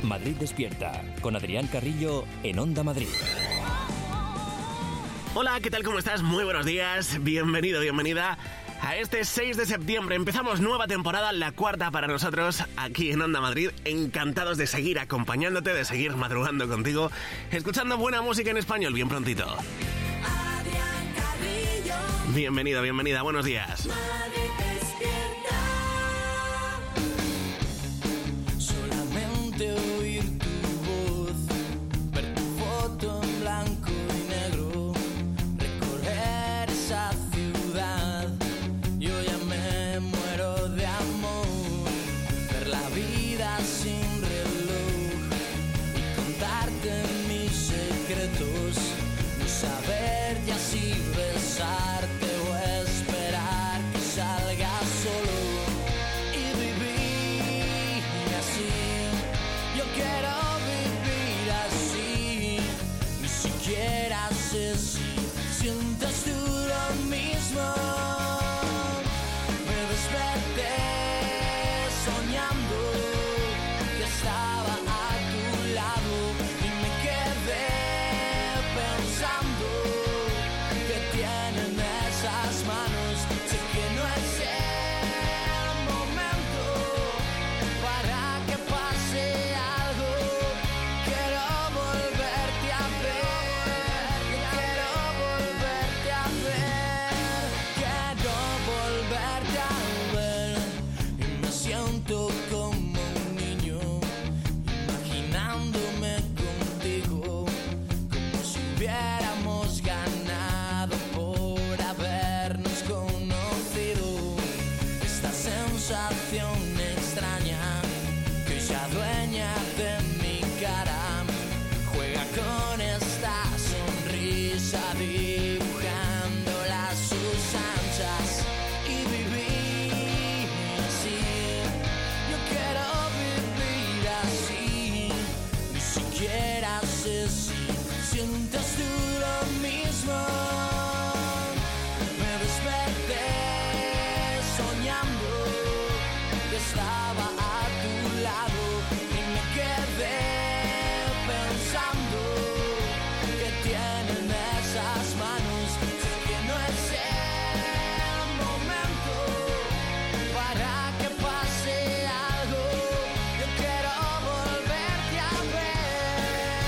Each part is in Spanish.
Madrid Despierta, con Adrián Carrillo en Onda Madrid. Hola, ¿qué tal? ¿Cómo estás? Muy buenos días, bienvenido, bienvenida a este 6 de septiembre. Empezamos nueva temporada, la cuarta para nosotros aquí en Onda Madrid. Encantados de seguir acompañándote, de seguir madrugando contigo, escuchando buena música en español bien prontito. Adrián Carrillo. Bienvenido, bienvenida, buenos días. Madrid despierta. Solamente oír tu voz, ver tu foto en blanco y negro, recorrer esa ciudad. Yo ya me muero de amor, ver la vida sin reloj y contarte mis secretos, no saber ya si besarte o esperar que salga solo y vivir así. Yo quiero vivir así, ni siquiera sé si sientes tú lo mismo. Me desperté soñando que estaba a tu lado y me quedé pensando que tienen esas manos. Sé que no es el momento para que pase algo. Quiero volverte a ver, quiero volverte a ver, quiero volverte a ver. Y me siento como un niño, imaginándome contigo, como si hubiéramos ganado por habernos conocido. Esta sensación extraña que se adueña de mi cara, juega con esta sonrisa dibujándola a sus anchas y vivir así. Yo quiero vivir así, ni siquiera sé si sientes tú lo mismo. Me desperté soñando que estaba a tu lado y me quedé pensando que tienen esas manos. Sé que no es el momento para que pase algo. Yo quiero volverte a ver.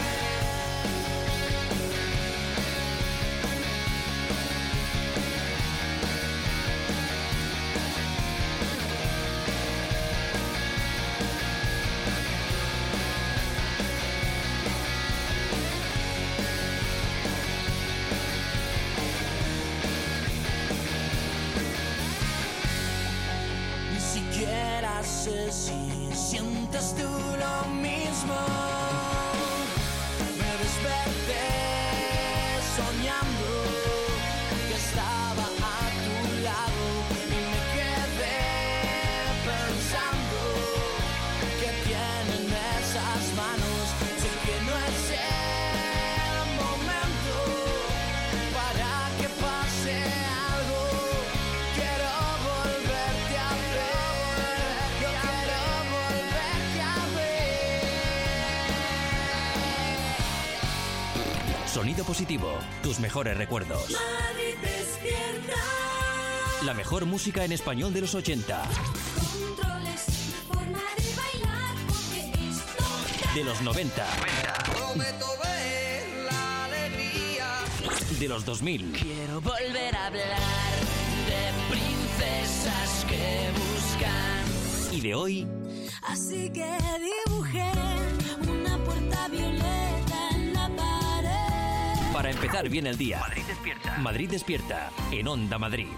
Ni siquiera sé si sientes tú lo mismo. Me desperté soñando que estaba a tu lado y me quedé pensando que tienen esas manos. Sé que no es el momento para que pase algo. Quiero volverte a ver, yo quiero volverte a ver. Sonido positivo, tus mejores recuerdos. Madrid despierta. La mejor música en español de los 80, Controles, forma de bailar, porque esto de los 90, Prometo ver la alegría. de los 2000 Quiero volver a hablar de princesas que buscan. y de hoy. Así que dibujé una puerta violeta en la pared. Para empezar bien el día. Madrid Despierta en Onda Madrid.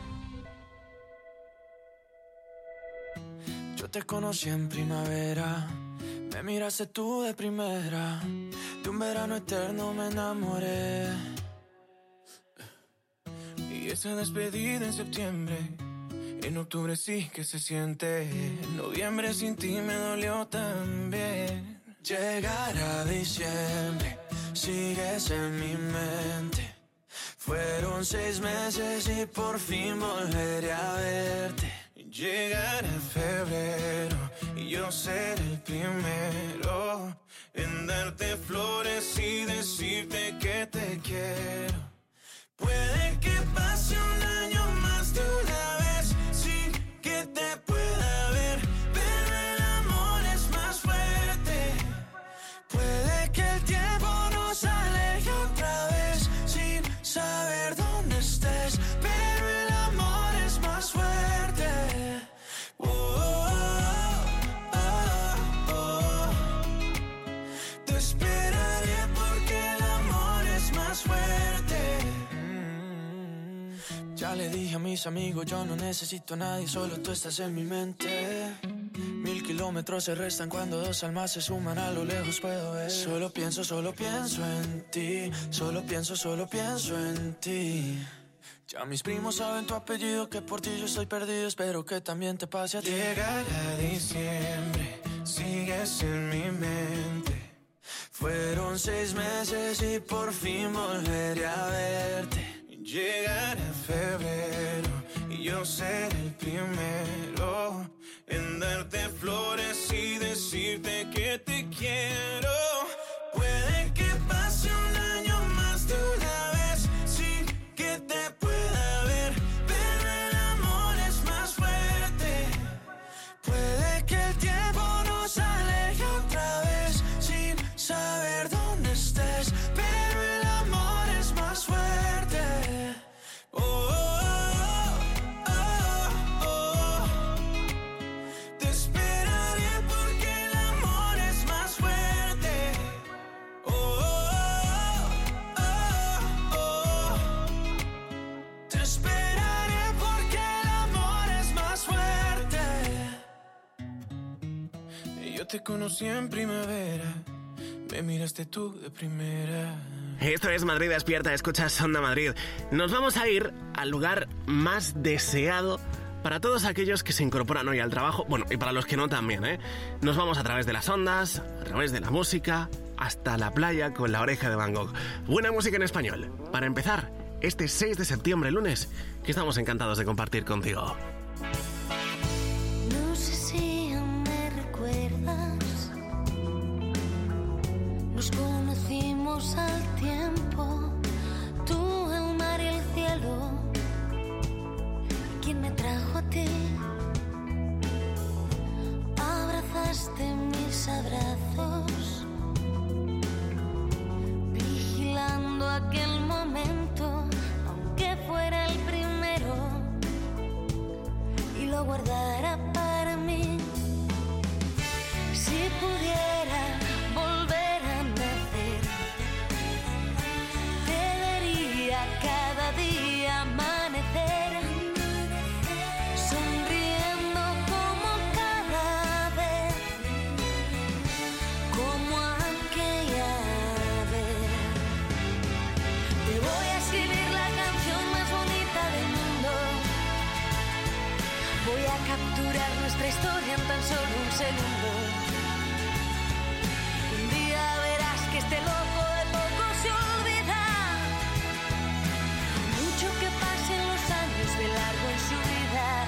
Yo te conocí en primavera, me miraste tú de primera, de un verano eterno me enamoré. Y esa despedida en septiembre, en octubre sí que se siente, en noviembre sin ti me dolió también. Llegar a diciembre, sigues en mi mente. Fueron 6 meses y por fin volveré a verte. Llegará febrero y yo seré el primero en darte flores y decirte que te quiero. Puede que pase un año más de una vez sin que te pueda ver, pero el amor es más fuerte. Puede que el tiempo nos aleje otra vez sin saber dónde estés, pero el amor es más fuerte. Oh, oh, oh, oh. Te esperaré porque el amor es más fuerte. Ya le dije a mis amigos, yo no necesito a nadie, solo tú estás en mi mente. 1000 kilómetros se restan cuando dos almas se suman, a lo lejos puedo ver. Solo pienso en ti, solo pienso en ti. Ya mis primos saben tu apellido, que por ti yo estoy perdido, espero que también te pase a ti. Llegará diciembre, sigues en mi mente. Fueron 6 meses y por fin volveré a verte. Llegará febrero y yo seré el primero en darte flores y decirte que te quiero. Puede que pase un año más de una vez sin que te pueda ver, pero el amor es más fuerte. Puede que el tiempo nos aleje otra vez sin saber dónde estés, pero el amor es más fuerte. Oh, oh, oh, oh. Te esperaré porque el amor es más fuerte. Oh, oh, oh, oh. Te esperaré porque el amor es más fuerte. Yo te conocí en primavera, me miraste tú de primera. Esto es Madrid Despierta, escuchas Onda Madrid. Nos vamos a ir al lugar más deseado para todos aquellos que se incorporan hoy al trabajo, bueno, y para los que no también, ¿eh? Nos vamos a través de las ondas, a través de la música, hasta la playa con La Oreja de Van Gogh. Buena música en español. Para empezar, este 6 de septiembre, lunes, que estamos encantados de compartir contigo. No sé si aún me recuerdas. Nos conocimos al tiempo, tú, el mar y el cielo. ¿Quién me trajo a ti? Abrazaste mis abrazos, vigilando aquel momento, aunque fuera el primero, y lo guardara para mí. Si pudiera volver a nacer, te vería cada día amanecer, sonriendo como cada vez, como aquella vez. Te voy a escribir la canción más bonita del mundo. Voy a capturar nuestra historia en tan solo un segundo. Un día verás que este loco de poco se olvida. Mucho que pasen los años de largo en su vida.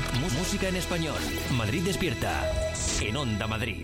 Música en español. Madrid Despierta. En Onda Madrid.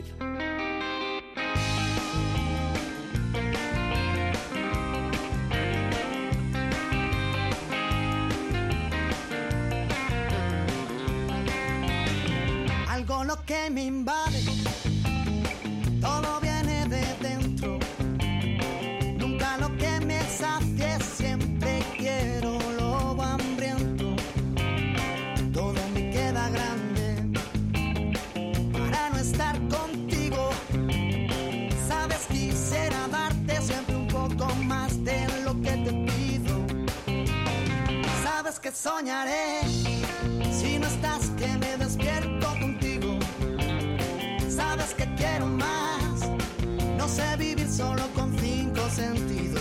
Algo lo que me invade, todo viene de dentro. Nunca lo que me sacie, siempre quiero lobo hambriento. Todo me queda grande para no estar contigo. Sabes, quisiera darte siempre un poco más de lo que te pido. Sabes que soñaré si no estás, que me despierto contigo. Sabes que quiero más, no sé vivir solo con 5 sentidos.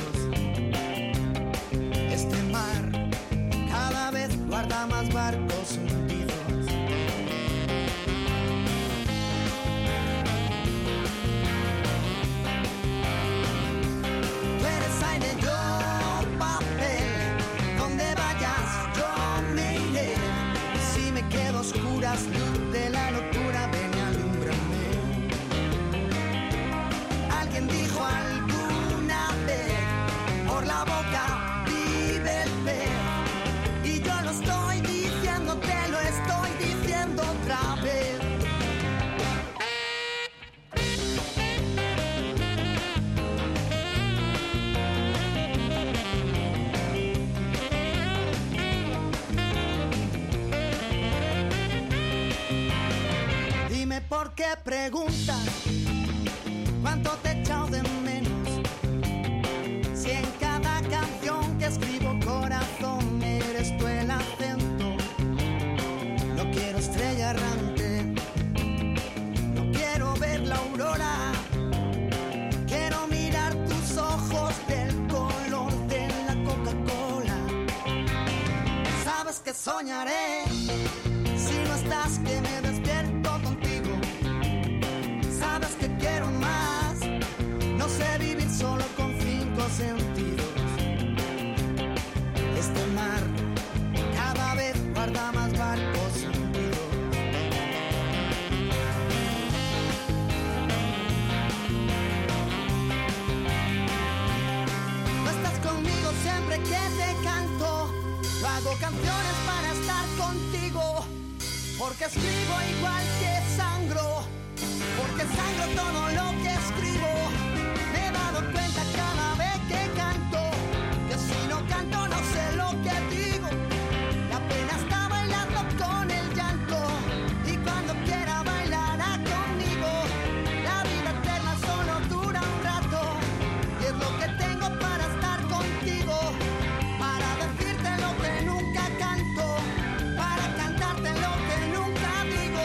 Este mar cada vez guarda más barcos hundidos. Tú eres aire, yo papel, donde vayas yo me iré. Si me quedo a oscuras, luz de la locura, ven y alúmbrame. Alguien dijo alguna vez, por la boca vive el pez. Y yo lo estoy diciendo, te lo estoy diciendo otra vez. Dime por qué preguntas cuánto te he echado de menos. Si en cada canción que escribo, corazón, eres tú el acento. No quiero estrella errante, no quiero ver la aurora. Quiero mirar tus ojos del color de la Coca-Cola. Sabes que soñaré si no estás, que me despierto contigo. Sabes que quiero más, no sé vivir solo con 5 sentidos. Este mar cada vez guarda más barcos hundidos. No estás conmigo siempre que te canto. Yo hago canciones para estar contigo, porque escribo igual que sangro, porque sangro todo lo que escribo. Me he dado cuenta cada vez que canto, que si no canto no sé lo que digo. La pena está bailando con el llanto, y cuando quiera bailará conmigo. La vida eterna solo dura un rato, y es lo que tengo para estar contigo, para decirte lo que nunca canto, para cantarte lo que nunca digo.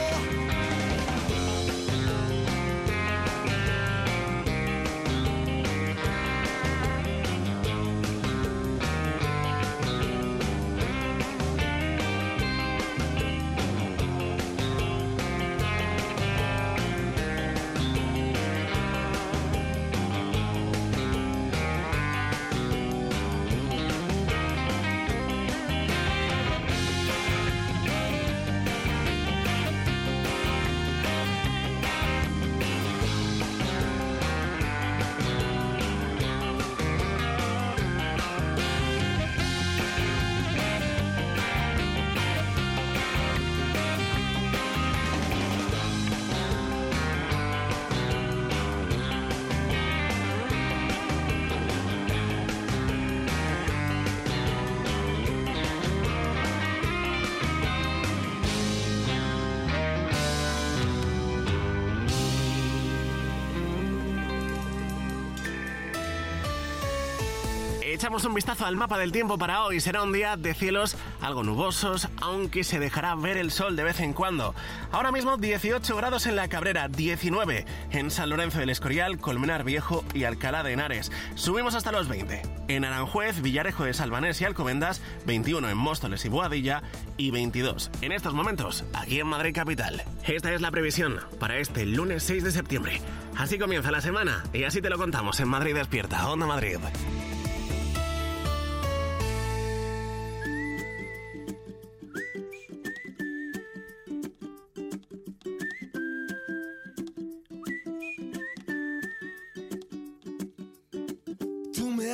Echamos un vistazo al mapa del tiempo para hoy. Será un día de cielos algo nubosos, aunque se dejará ver el sol de vez en cuando. Ahora mismo 18 grados en La Cabrera, 19 en San Lorenzo del Escorial, Colmenar Viejo y Alcalá de Henares. Subimos hasta los 20. En Aranjuez, Villarejo de Salvanés y Alcobendas, 21 en Móstoles y Boadilla y 22 en estos momentos aquí en Madrid capital. Esta es la previsión para este lunes 6 de septiembre. Así comienza la semana y así te lo contamos en Madrid Despierta, Onda Madrid.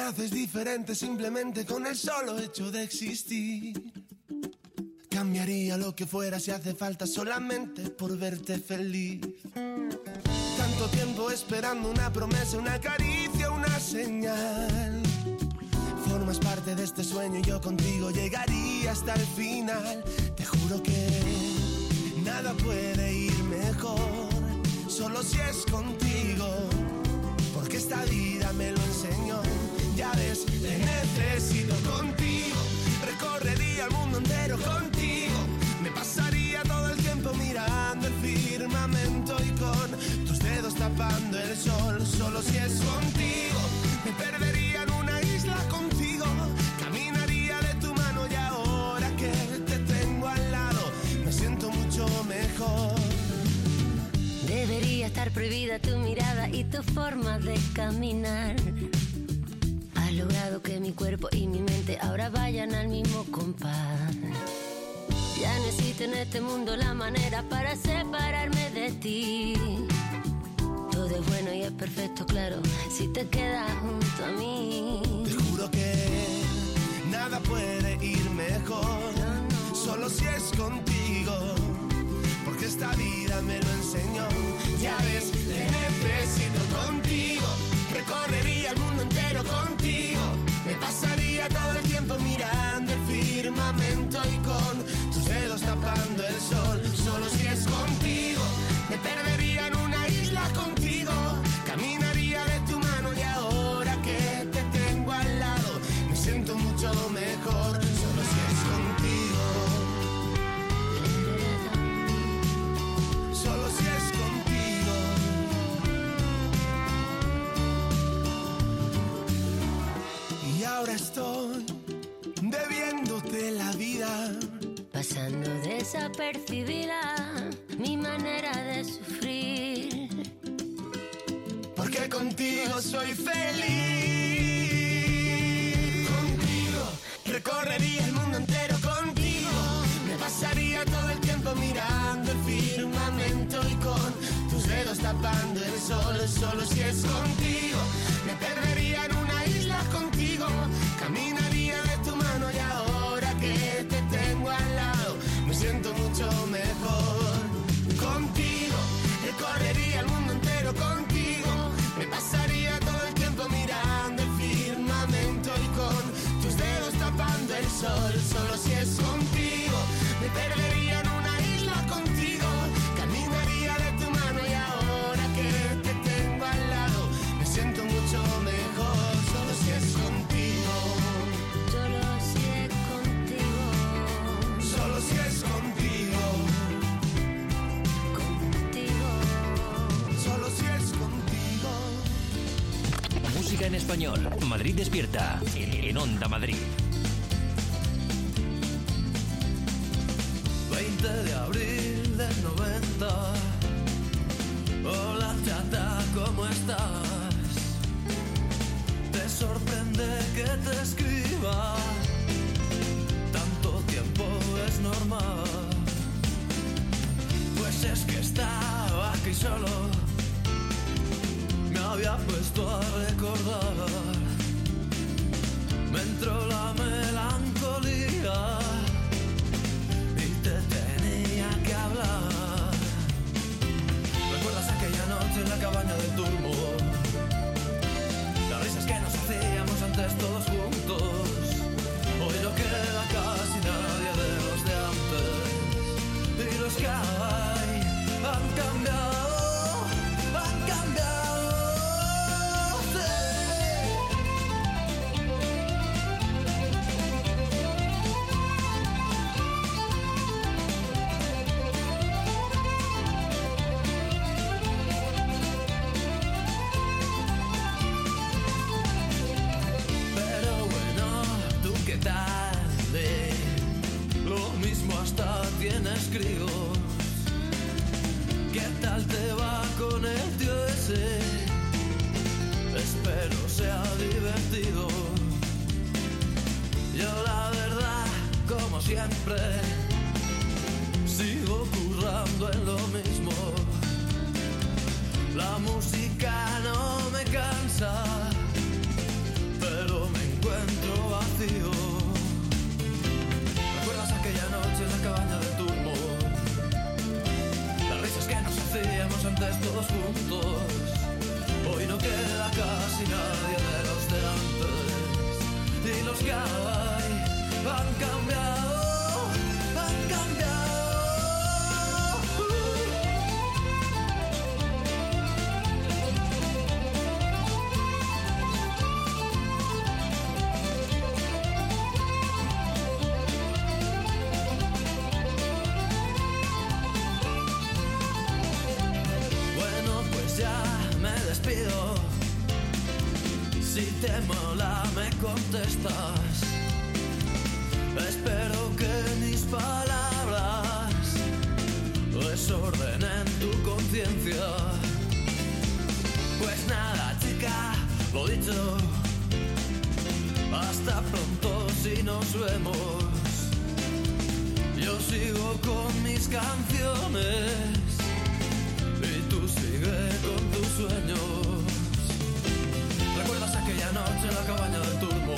haces diferente simplemente con el solo hecho de existir. Cambiaría lo que fuera si hace falta solamente por verte feliz. Tanto tiempo esperando una promesa, una caricia, una señal. Formas parte de este sueño y yo contigo llegaría hasta el final. Te juro que nada puede ir mejor, solo si es contigo, porque esta vida me lo enseñó. Ya ves, te necesito contigo. Recorrería el mundo entero contigo. Me pasaría todo el tiempo mirando el firmamento y con tus dedos tapando el sol. Solo si es contigo. Me perdería en una isla contigo. Caminaría de tu mano y ahora que te tengo al lado me siento mucho mejor. Debería estar prohibida tu mirada y tu forma de caminar. Has logrado que mi cuerpo y mi mente ahora vayan al mismo compás. Ya no existe en este mundo la manera para separarme de ti. Todo es bueno y es perfecto, claro, si te quedas junto a mí. Te juro que nada puede ir mejor, solo si es contigo, porque esta vida me lo enseñó. Ya ves, te necesito contigo. Recorrería el mundo entero contigo. Me pasaría todo el tiempo mirando el firmamento y con tus dedos tapando el sol. Solo si es contigo. Me perdería en una isla contigo. Caminaría de tu mano y ahora que te tengo al lado me siento mucho mejor. Solo si es contigo. Solo si es contigo. Y ahora estoy debiéndote la vida, pasando desapercibida mi manera de sufrir. porque contigo soy feliz. Contigo recorrería el mundo entero contigo. Me pasaría todo el tiempo mirando el firmamento y con tus dedos tapando el sol. Solo si es contigo. Me perdería en una isla contigo. Caminaría de tu mano y ahora que te tengo al lado me siento mucho mejor. Contigo recorrería el mundo entero contigo. Me pasaría todo el tiempo mirando el firmamento y con tus dedos tapando el sol. Solo si es contigo. Me perdería en una isla contigo. Caminaría de tu mano y ahora que te tengo al lado me siento mucho mejor. Solo si es contigo. Solo si es contigo. Solo si es contigo. Contigo. Solo si es contigo. Música en español. Madrid Despierta. En Onda Madrid. 20 de abril del 90. Hola chata, ¿cómo estás? Te sorprende que te escriba. Tanto tiempo es normal. Pues es que estaba aquí solo. Me había puesto a recordar. Me entró la melancolía y te tenía que hablar. ¿Recuerdas aquella noche en la cabaña del turbo? Las risas que nos hacíamos antes todos juntos. Hoy no queda casi nadie de los de antes. Y los que hay han cambiado, han cambiado. Sí. Pero bueno, ¿tú qué tal? Lo mismo hasta tienes críos. ¿Qué tal te va con el tío ese? Espero sea divertido. Yo la verdad, como siempre, sigo currando en lo mismo. La música no me cansa, pero antes todos juntos. Hoy no queda casi nadie de los de antes. Y los que hay han cambiado, han cambiado. Si te mola me contestas. Espero que mis palabras desordenen tu conciencia. Pues nada, chica, lo dicho. Hasta pronto si nos vemos. Yo sigo con mis canciones y tú sigue con tus sueños. ¿Recuerdas aquella noche en la cabaña del turbo?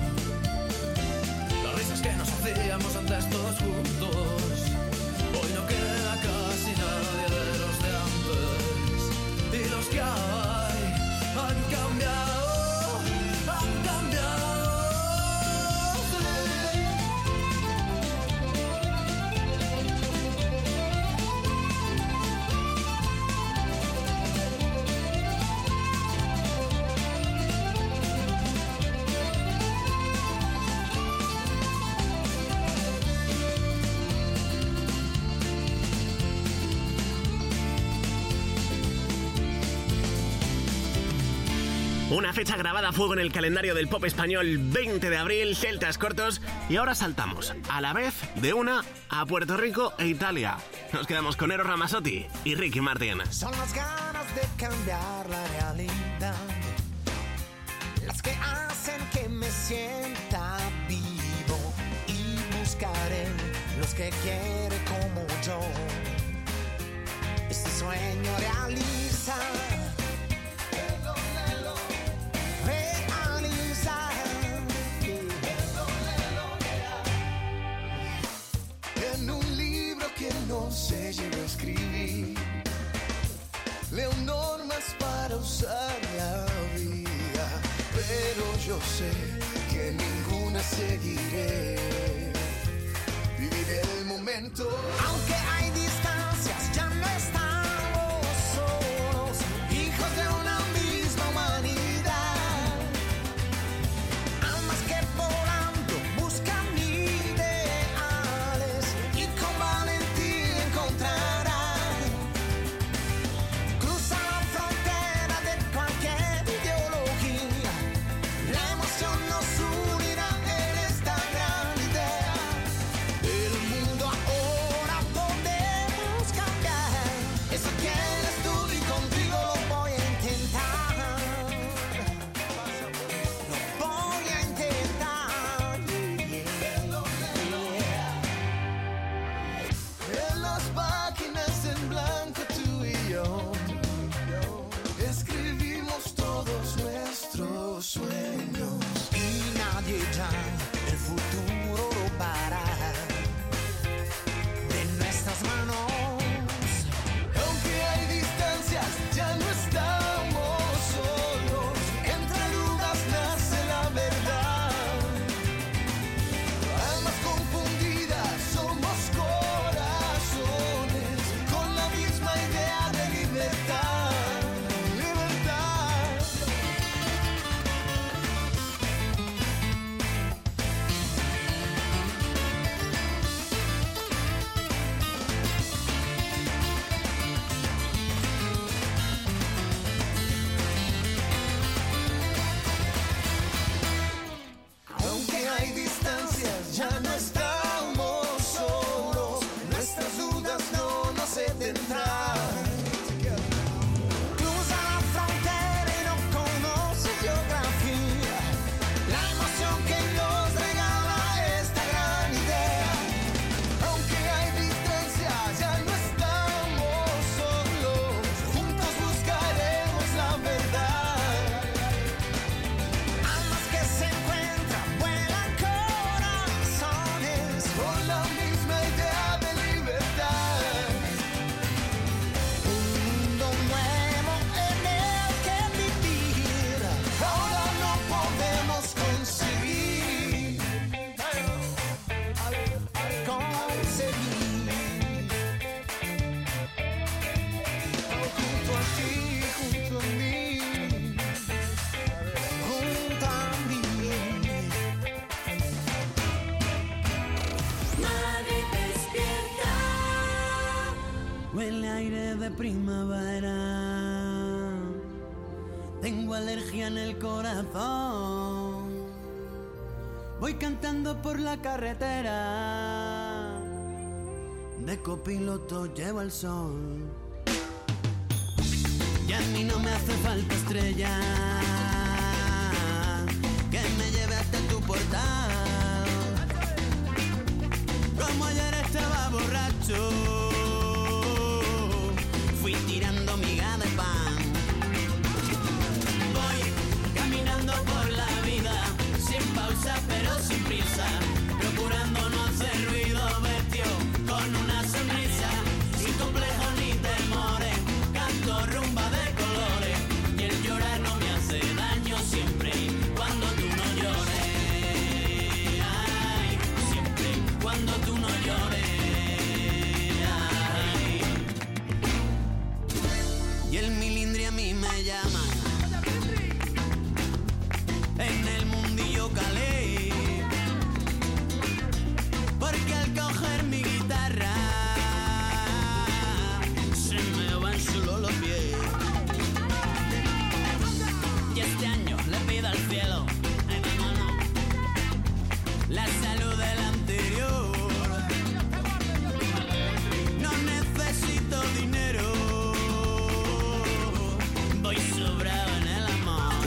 Las risas que nos hacíamos antes todos juntos. Hoy no queda casi nadie de los de antes. Y los que hay han cambiado, han cambiado. Una fecha grabada a fuego en el calendario del pop español, 20 de abril, Celtas Cortos. Y ahora saltamos, a la vez, de una a Puerto Rico e Italia. Nos quedamos con Eros Ramazzotti y Ricky Martin. Son las ganas de cambiar la realidad las que hacen que me sienta vivo. Y buscaré los que quieren como yo. Este sueño realiza. No sé, llego a escribir. Leo normas para usar la vida, pero yo sé que ninguna seguiré. Viviré el momento. Aunque hay distancias, ya no estamos solos, hijos de una misma humanidad. Amas que volando buscan ideales y con valentía ahora poder Huele aire de primavera. Tengo alergia en el corazón. Voy cantando por la carretera. De copiloto llevo el sol. Y a mí no me hace falta estrella que me lleve hasta tu portal. Como ayer estaba borracho, fui tirando miga de pan. Voy caminando por la vida, sin pausa pero sin prisa, procurando no hacer ruido, vestido con una sonrisa, sin complejos ni temores, canto rumba de colores, y el llorar no me hace daño siempre cuando tú no llores. Ay, siempre cuando tú no llores. Ay. Y el milindri a mí me llama. En el mundillo calé, porque al coger mi guitarra se me van solo los pies. Y este año le pido al cielo, ay, mano, la salud del anterior. No necesito dinero, voy sobrado en el amor.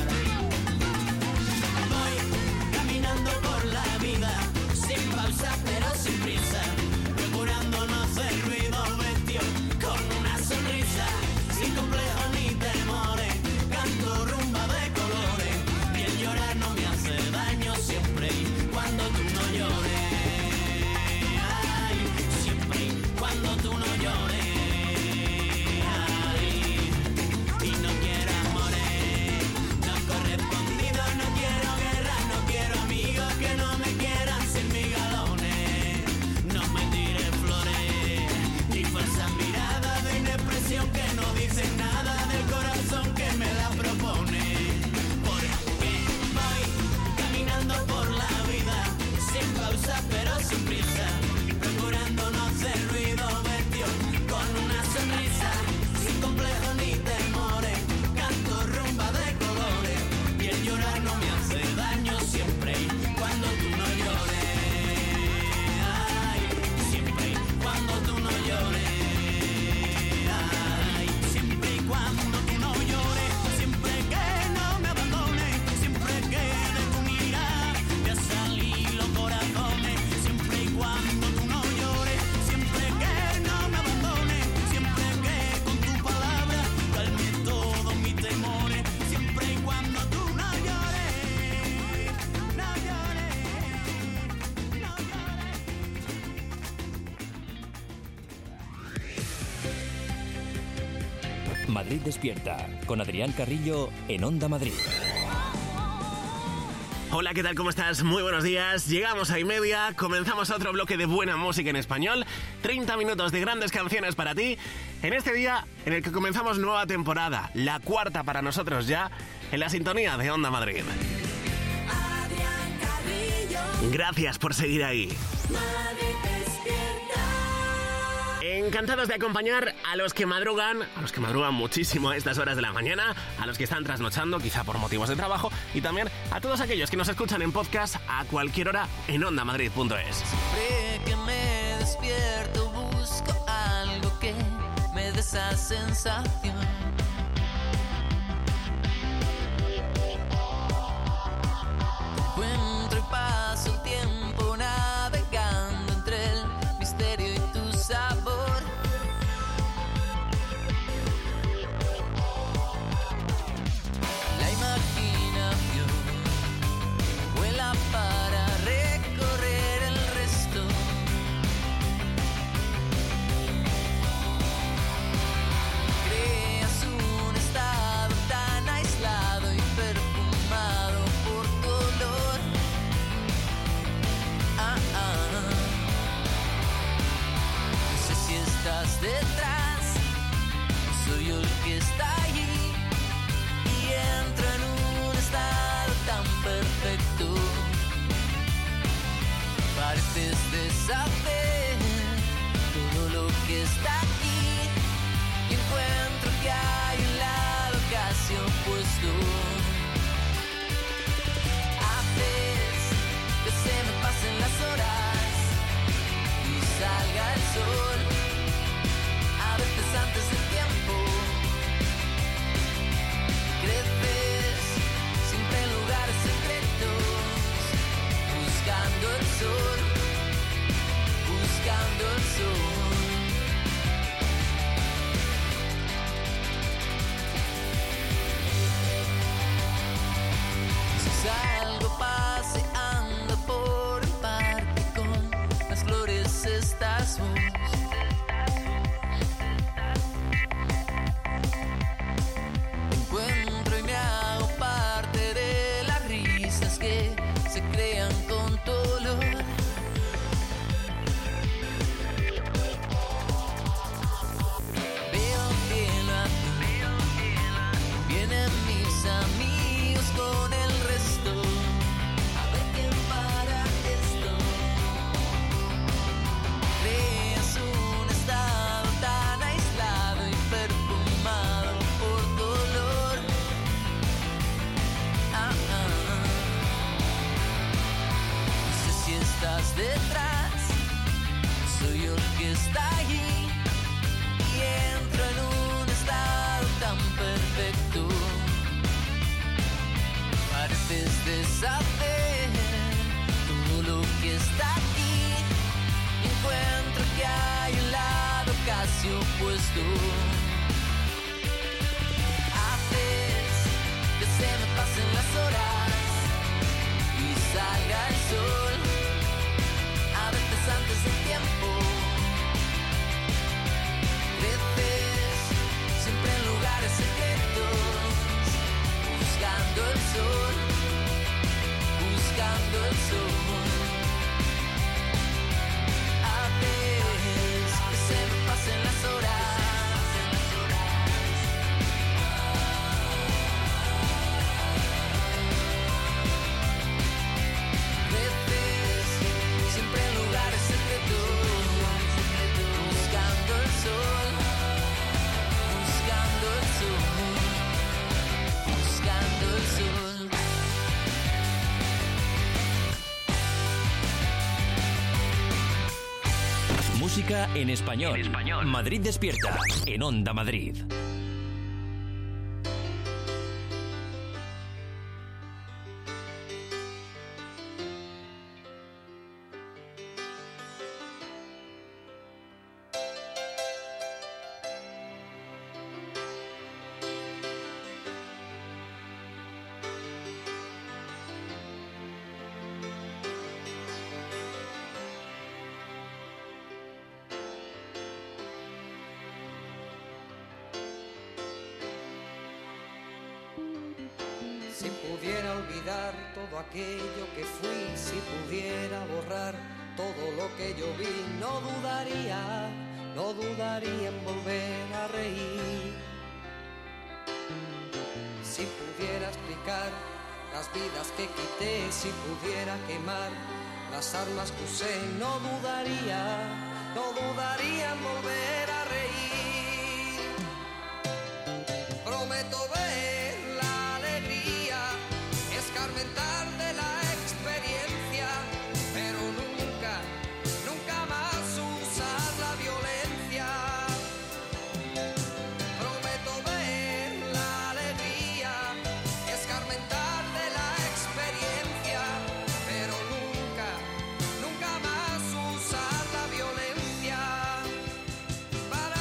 Voy caminando por la vida, sin pausa pero sin prisa, procurando no hacer ruido, vestido con una sonrisa, sin complejos ni temores, canto rumba de colores, y el llorar no me hace daño siempre cuando tú no llores. Ay, siempre cuando tú no llores. Ay, y no quiero amores no correspondidos, no quiero guerra, no quiero amigos que no me quieran sin mis galones. No me tires flores ni falsas miradas de inexpresión que no dicen nada del corazón que me la propone. Porque voy caminando por la vida, sin pausa pero sin prisa, procurando no hacer ruido, vestido con una sonrisa, sin complejos ni temores, canto rumba de colores, y el llorar no me hace daño siempre cuando tú no llores. Ay, siempre cuando tú no llores. Ay, siempre y cuando tú no llores, siempre que no me abandones, siempre que de tu mirada te salí los corazones, siempre y cuando tú no llores, siempre que no me abandones, siempre que con tu palabra calme todos mis temores, siempre y cuando tú no llores, no llores, no llores. Madrid Despierta, con Adrián Carrillo en Onda Madrid. Hola, ¿qué tal? ¿Cómo estás? Muy buenos días. Llegamos a 1:30, comenzamos otro bloque de buena música en español. 30 minutos de grandes canciones para ti. En este día en el que comenzamos nueva temporada, la cuarta para nosotros ya, en la sintonía de Onda Madrid. Adrián Carrillo, Gracias por seguir ahí. Madrid despierta. Encantados de acompañar a los que madrugan muchísimo a estas horas de la mañana, a los que están trasnochando, quizá por motivos de trabajo, y también a todos aquellos que nos escuchan en podcast a cualquier hora en ondamadrid.es. Siempre que me despierto busco algo que me dé esa sensación. Encuentro y paso el tiempo navegando entre el misterio y tu sabor. La imaginación vuela para recorrer el resto. Creas un estado tan aislado y perfumado por tu olor. No sé si estás detrás, soy yo el que está allí. Y entro en un estado tan perfecto. Pareces deshacer todo lo que está aquí. puesto. Haces que se me pasen las horas y salga el sol, a veces antes del tiempo. Creces siempre en lugares secretos, buscando el sol, buscando el sol. Si salgo paseando por el parque con las flores estas vos, te encuentro y me hago parte de las risas que se crean con tu olor. Veo un cielo azul, vienen mis amigos con el resto, a ver quién para esto. Creas un estado tan aislado y perfumado por dolor. No sé si estás detrás, soy yo el que está allí y entro en un estado tan perfecto. Pareces deshacer todo lo que está aquí y encuentro que hay un lado casi opuesto. Haces que se me pasen las horas y salga el sol, a veces antes del tiempo. Creces siempre en lugares secretos, buscando el sol, buscando el sol. Haces que se me pasen las horas. Creces siempre en lugares secretos, buscando el sol, buscando el sol, buscando el sol. Música en español. Madrid despierta en Onda Madrid. Si pudiera olvidar todo aquello que fui, si pudiera borrar todo lo que yo vi, no dudaría en volver a reír. Si pudiera explicar las vidas que quité, si pudiera quemar las armas que usé, no dudaría en volver a reír. Prometo ver la alegría, escarmentar de la experiencia, pero nunca más usar la violencia. Prometo ver la alegría, escarmentar de la experiencia, pero nunca más usar la violencia. Para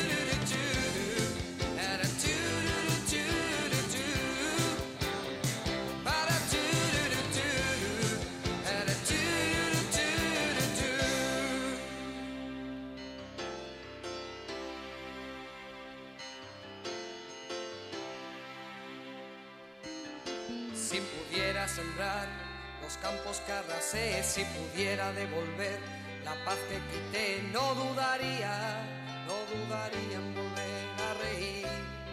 Si pudiera sembrar los campos que arrasé, si pudiera devolver la paz que quité, no dudaría en volver a reír.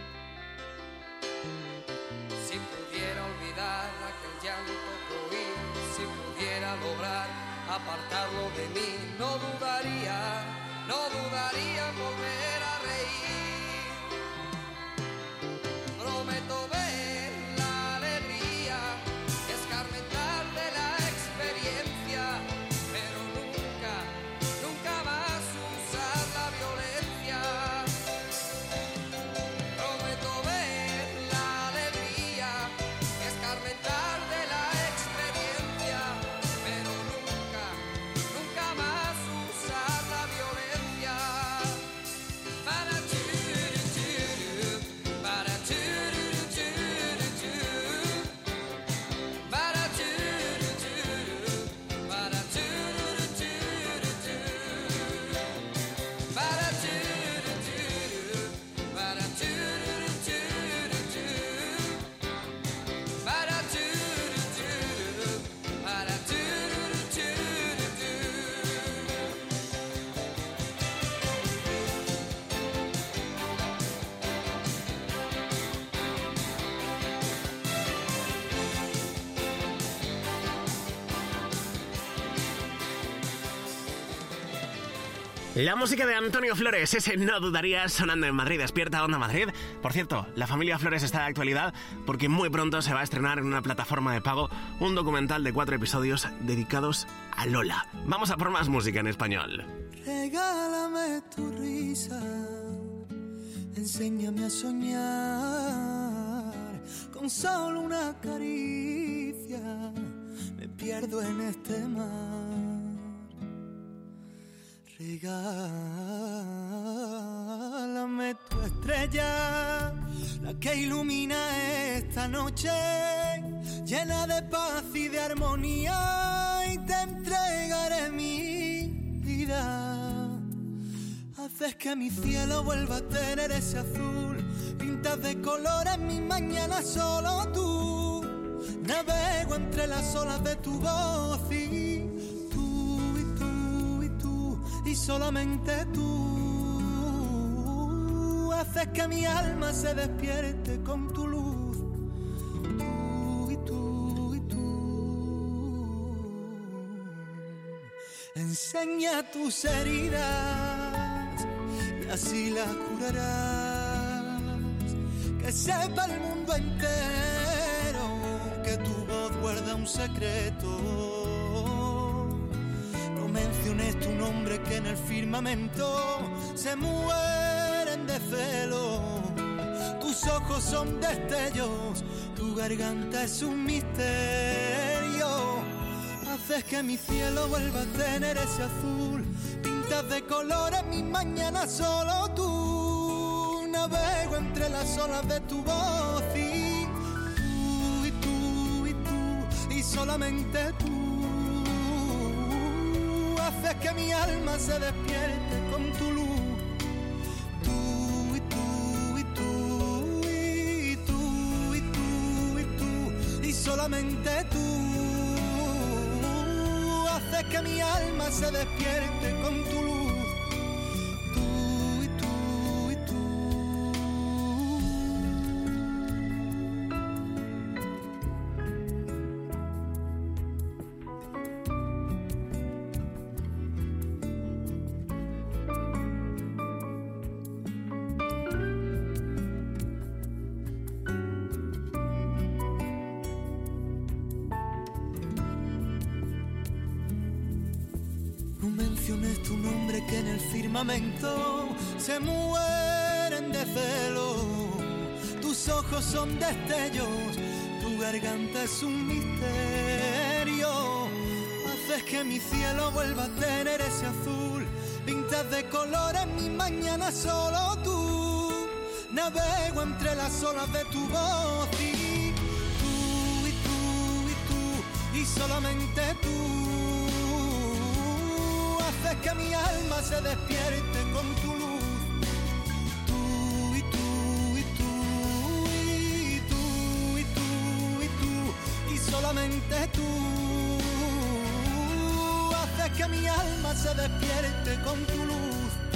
Si pudiera olvidar aquel llanto que oí, si pudiera lograr apartarlo de mí, no dudaría en volver a reír. Prometo ver La música de Antonio Flores, ese No Dudarías, sonando en Madrid Despierta, Onda Madrid. Por cierto, la familia Flores está de actualidad porque muy pronto se va a estrenar en una plataforma de pago un documental de 4 episodios dedicados a Lola. Vamos a por más música en español. Regálame tu risa, enséñame a soñar, con solo una caricia me pierdo en este mar. Regálame tu estrella, la que ilumina esta noche, llena de paz y de armonía, y te entregaré mi vida. Haces que mi cielo vuelva a tener ese azul, pintas de colores mi mañana solo tú. Navego entre las olas de tu voz y solamente tú haces que mi alma se despierte con tu luz. Enseña tus heridas y así las curarás. Que sepa el mundo entero que tu voz guarda un secreto. No menciones tu nombre que en el firmamento se mueren de celo. Tus ojos son destellos, tu garganta es un misterio. Haces que mi cielo vuelva a tener ese azul, pintas de colores mi mañana solo tú. Navego entre las olas de tu voz y solamente tú haces que mi alma se despierte con tu luz. Y solamente tú haces que mi alma se despierte con tu luz. Tu nombre que en el firmamento se mueren de celo. Tus ojos son destellos, tu garganta es un misterio. Haces que mi cielo vuelva a tener ese azul, pintas de colores mi mañana solo tú. Navego entre las olas de tu voz y solamente tú haces que mi alma se despierte con tu luz. Y solamente tú haces que mi alma se despierte con tu luz.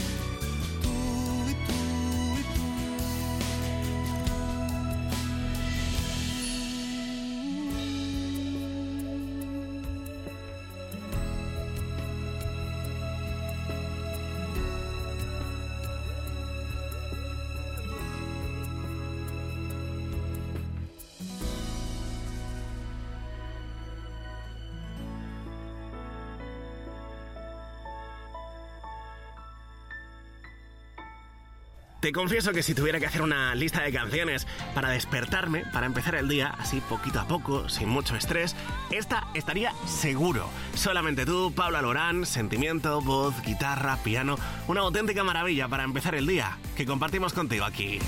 Te confieso que si tuviera que hacer una lista de canciones para despertarme, para empezar el día, así poquito a poco, sin mucho estrés, esta estaría seguro. Solamente tú, Pablo Alborán, sentimiento, voz, guitarra, piano, una auténtica maravilla para empezar el día, que compartimos contigo aquí.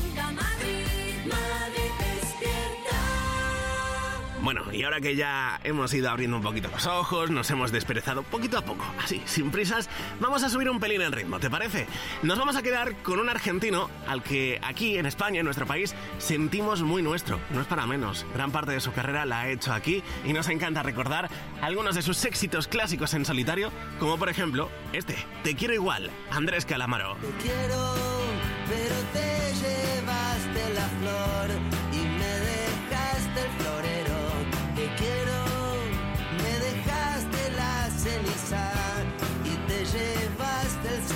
Bueno, y ahora que ya hemos ido abriendo un poquito los ojos, nos hemos desperezado poquito a poco, así, sin prisas, vamos a subir un pelín el ritmo, ¿te parece? Nos vamos a quedar con un argentino al que aquí en España, en nuestro país, sentimos muy nuestro, no es para menos. Gran parte de su carrera la ha hecho aquí y nos encanta recordar algunos de sus éxitos clásicos en solitario, como por ejemplo este, Te quiero igual, Andrés Calamaro. Te quiero, pero te llevaste la flor y me dejaste el florero. Te quiero, me dejaste la ceniza y te llevaste el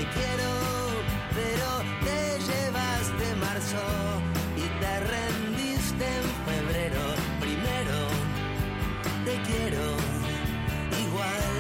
te quiero, pero te llevaste marzo y te rendiste en febrero. Primero te quiero igual.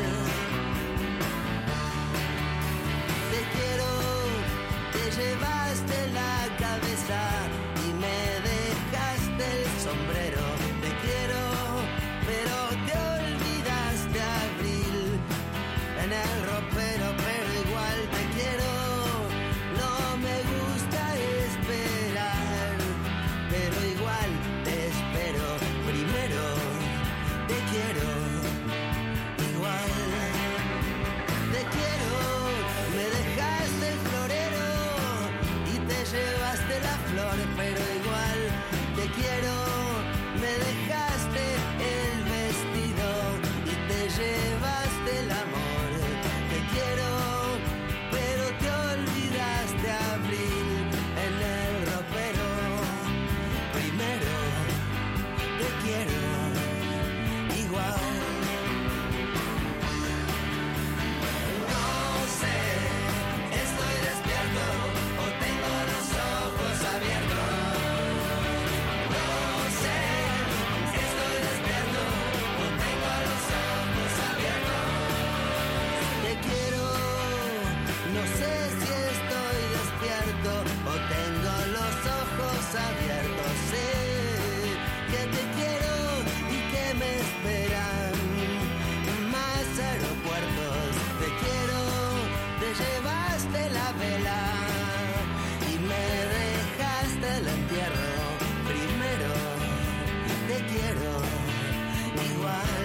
Te quiero, te llevaste la cabeza y me dejaste el sombrero. Te quiero, pero te olvidaste abril en el ropero, pero igual te quiero. No me gusta esperar, pero igual te espero. Primero te quiero igual. Te quiero, me dejaste el florero y te llevaste la flor, pero igual te quiero. Me dejaste el vestido y te llevaste el amor. Te quiero, pero te olvidaste abril en el ropero. Primero te quiero igual. No sé, estoy despierto o tengo los ojos abiertos. No sé, estoy despierto o tengo los ojos abiertos. Te quiero, no sé si estoy despierto o tengo los ojos abiertos. Sé que te quiero y que me esperan más aeropuertos. Te quiero, te llevaste la vela y me dejaste el entierro. Primero te quiero igual.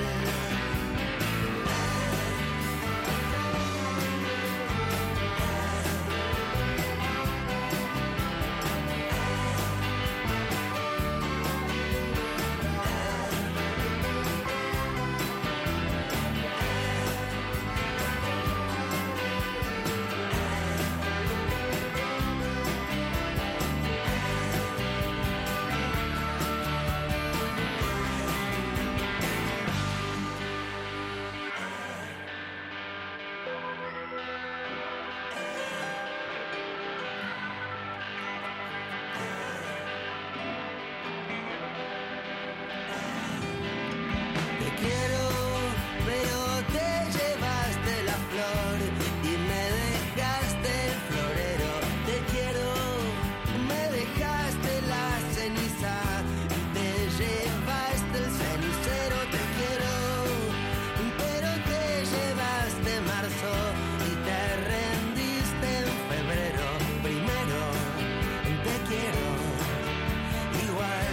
Te quiero, pero te llevaste la flor y me dejaste el florero. Te quiero, me dejaste la ceniza y te llevaste el cenicero. Te quiero, pero te llevaste marzo y te rendiste en febrero. Primero te quiero igual.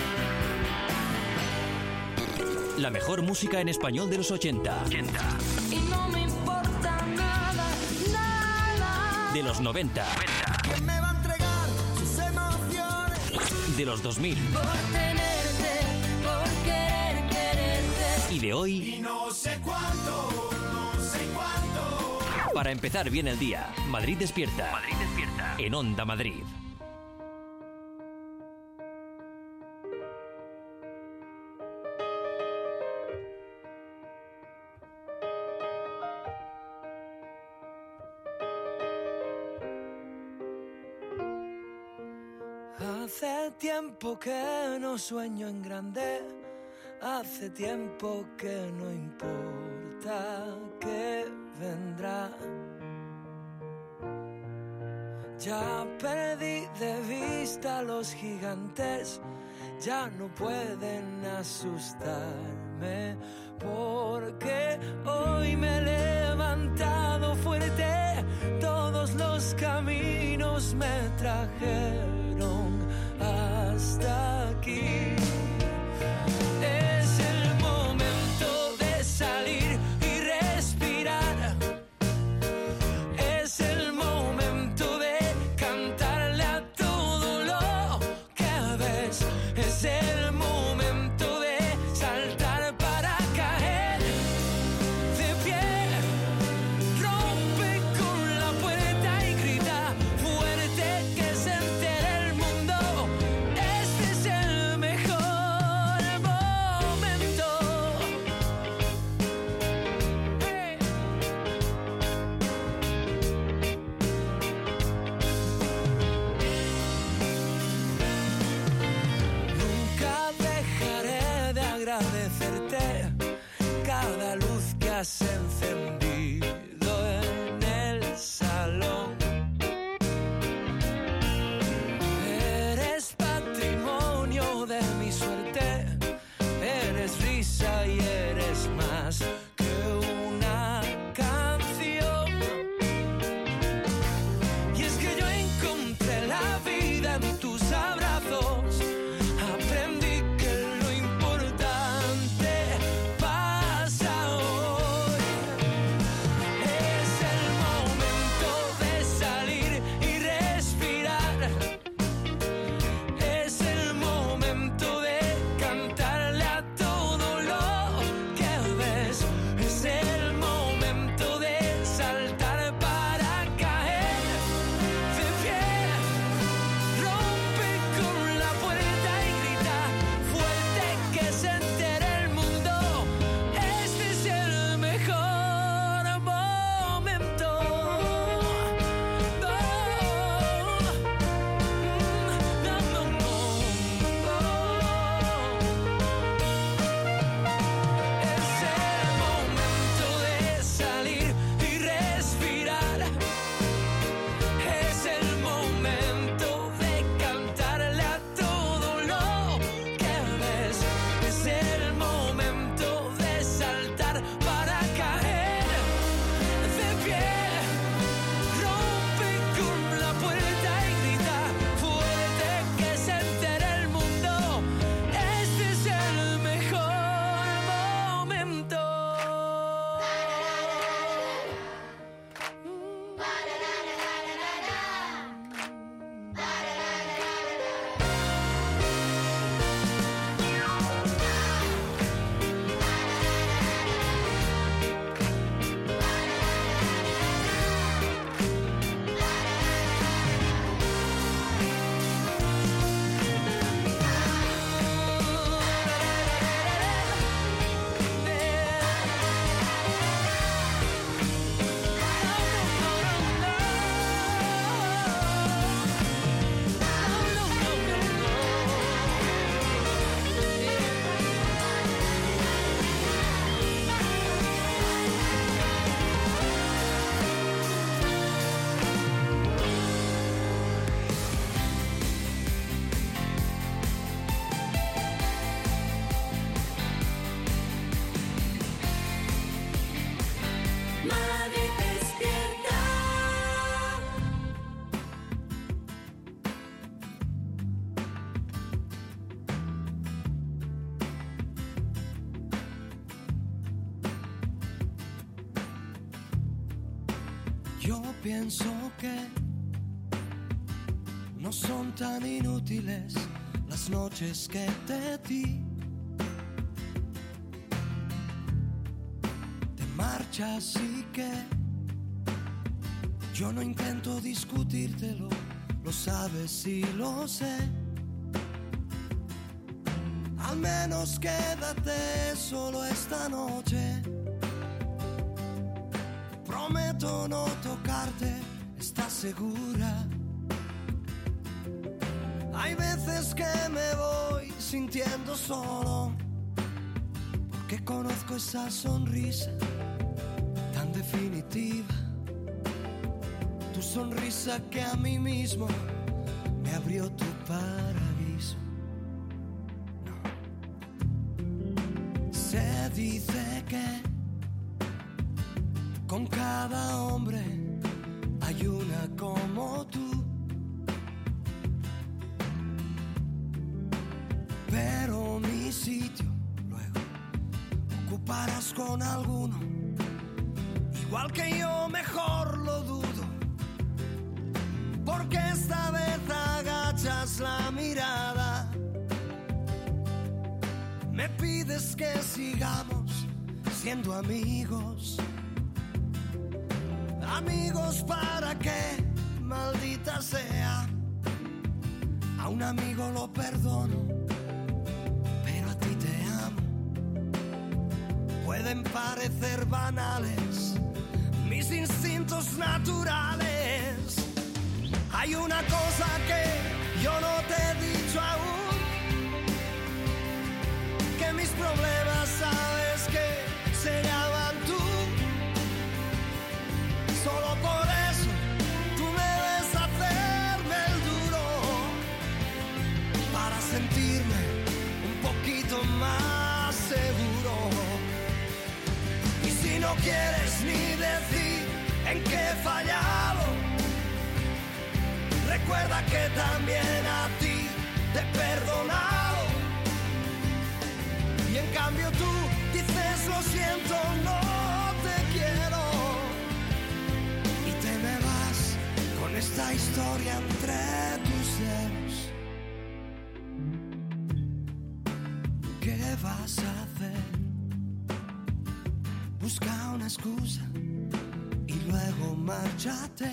La mejor música en español de los 80. Y no me importa nada, nada. De los 90. ¿Quién me va a entregar sus emociones? De los 2000. Por tenerte, por querer quererte. Y de hoy. Y no sé cuánto, no sé cuánto. Para empezar bien el día. Madrid despierta. En Onda Madrid. Hace tiempo que no sueño en grande, hace tiempo que no importa qué vendrá. Ya perdí de vista a los gigantes, ya no pueden asustarme, porque hoy me he levantado fuerte, todos los caminos me trajeron hasta aquí. Es el momento de salir y respirar. Es el momento de cantarle a todo lo que ves. Es el momento de saltar para caer de pie. Rompe con la puerta y grita fuerte que se entere el mundo. Este es Yo pienso que no son tan inútiles las noches que te di. Te marchas y que yo no intento discutírtelo, lo sabes y lo sé. Al menos quédate solo esta noche. Prometo no tocarte, ¿estás segura? Hay veces que me voy sintiendo solo, porque conozco esa sonrisa tan definitiva. Tu sonrisa que a mí mismo me abrió tu paraíso. No. Se dice que con cada hombre hay una como tú. Pero mi sitio luego ocuparás con alguno. Igual que yo, mejor lo dudo. Porque esta vez agachas la mirada. Me pides que sigamos siendo amigos. Amigos para que, maldita sea, a un amigo lo perdono, pero a ti te amo. Pueden parecer banales mis instintos naturales. Hay una cosa que yo no te he dicho aún, que mis problemas sabes que se llaman tú. Solo por eso tú me ves hacerme el duro, para sentirme un poquito más seguro. Y si no quieres ni decir en qué he fallado, recuerda que también a ti te he perdonado. Y en cambio tú dices lo siento, no te quiero. Y te me vas con esta historia entre tus dedos. ¿Qué vas a hacer? Busca una excusa y luego márchate.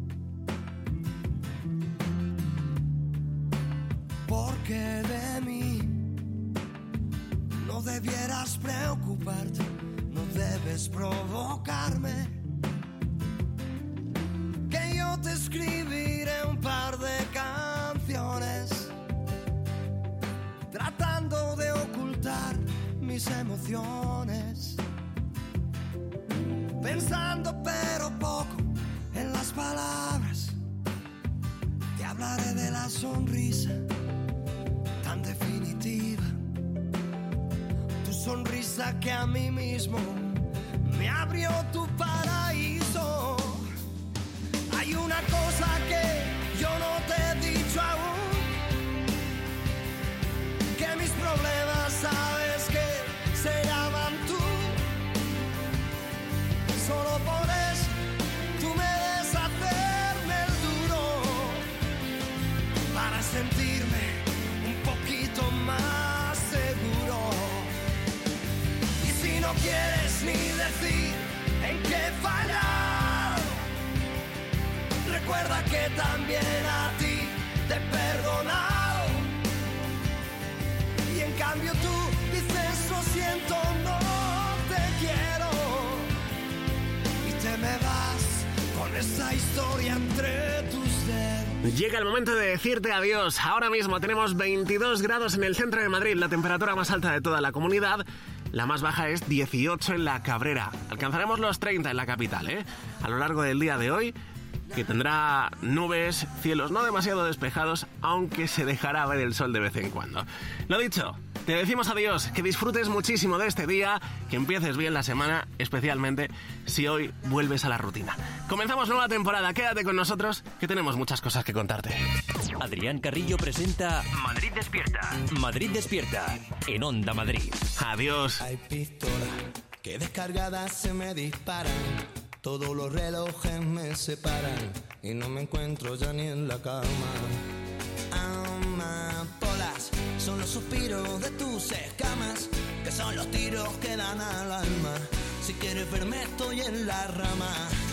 Porque de mí no debieras preocuparte, no debes provocarme. Que yo te escribiré un par de canciones, tratando de ocultar mis emociones, pensando pero poco en las palabras. Te hablaré de la sonrisa tan definitiva, tu sonrisa que a mí mismo me abrió tu paraíso. Hay una cosa que yo no te he dicho aún, que mis problemas sabes que se llaman tú. Solo por eso tú me ves hacerme el duro, para sentirme un poquito más seguro. Y si no quieres ni decir en qué he fallado, recuerda que también a ti te he perdonado. Y en cambio tú dices lo siento, no te quiero. Y te me vas con esta historia entre tus dedos. Llega el momento de decirte adiós. Ahora mismo tenemos 22 grados en el centro de Madrid, la temperatura más alta de toda la comunidad. La más baja es 18 en la Cabrera. Alcanzaremos los 30 en la capital, a lo largo del día de hoy, que tendrá nubes, cielos no demasiado despejados, aunque se dejará ver el sol de vez en cuando. Lo dicho, te decimos adiós, que disfrutes muchísimo de este día, que empieces bien la semana, especialmente si hoy vuelves a la rutina. Comenzamos nueva temporada, quédate con nosotros, que tenemos muchas cosas que contarte. Adrián Carrillo presenta Madrid Despierta. Madrid Despierta, en Onda Madrid. Adiós. Hay pistolas que descargadas se me disparan. Todos los relojes me separan y no me encuentro ya ni en la cama. Amapolas son los suspiros de tus escamas, que son los tiros que dan al alma. Si quieres verme estoy en la rama.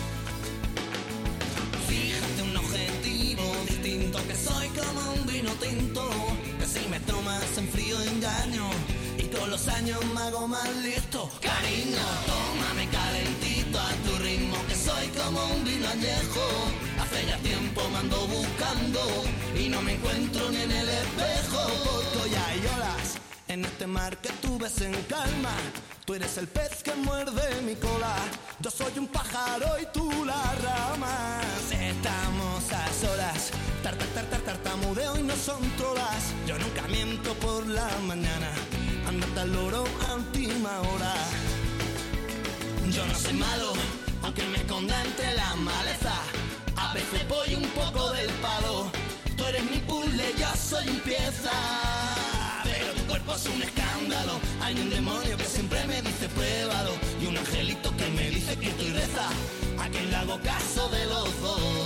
Fíjate un objetivo distinto, que soy como un vino tinto, que si me tomas en frío engaño y con los años me hago más listo. Cariño, tómame calentito a tu ritmo, que soy como un vino añejo. Hace ya tiempo me ando buscando y no me encuentro ni en el espejo. Porque hoy hay olas en este mar que tú ves en calma. Tú eres el pez que muerde mi cola, yo soy un pájaro y tú la rama. Estamos a solas, tartamudeo y no son trolas. Yo nunca miento por la mañana, ándate al loro a última hora. Yo no soy malo, aunque me esconda entre la maleza. A veces voy un poco del palo, tú eres mi puzzle, yo soy un pieza. Pero tu cuerpo es un escándalo, hay un demonio que siempre me dice pruébalo, y un angelito que me dice que tú reza, a quien le hago caso de los dos.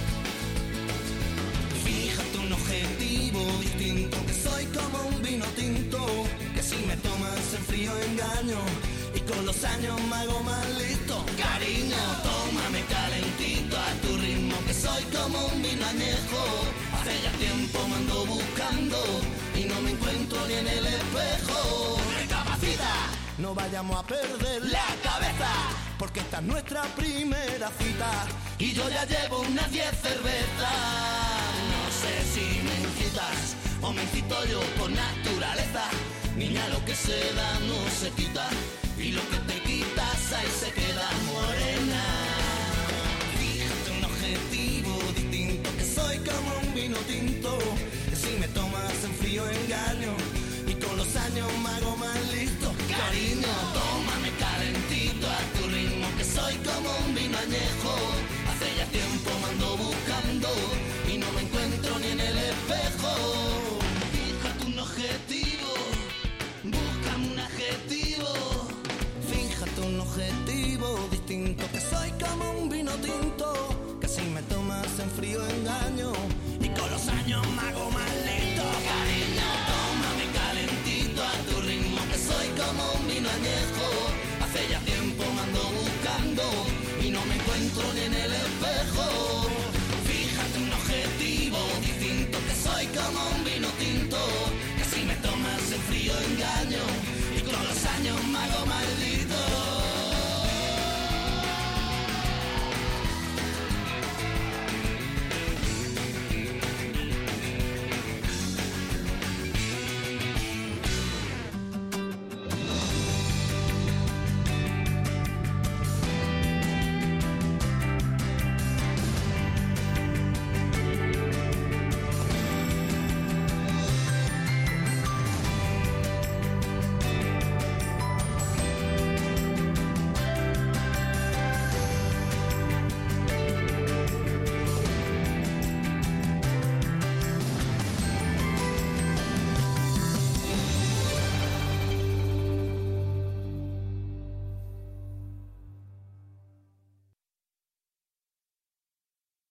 Fíjate un objetivo distinto, que soy como un vino tinto, que si me tomas en frío engaño y con los años me hago más listo. Cariño, tómame calentito a tu ritmo, que soy como un vino añejo. Hace ya tiempo me ando buscando y no me encuentro ni en el espejo. Recapacita, no vayamos a perder la cabeza, porque esta es nuestra primera cita y yo ya llevo unas 10 cervezas. No sé si me incitas o me incito yo por naturaleza. Niña, lo que se da no se quita, y lo que te quitas ahí se queda, morena. Fíjate un objetivo distinto, que soy como un vino tinto, que si me tomas en frío engaño y con los años me hago más listo. Cariño, tómame calentito a tu ritmo, que soy como un vino añejo. Hace ya tiempo me ando buscando y no me encuentro ni en el espejo. Fíjate un objetivo, búscame un adjetivo. Fíjate un objetivo distinto, que soy como un vino tinto, que si me tomas en frío engaño y con los años me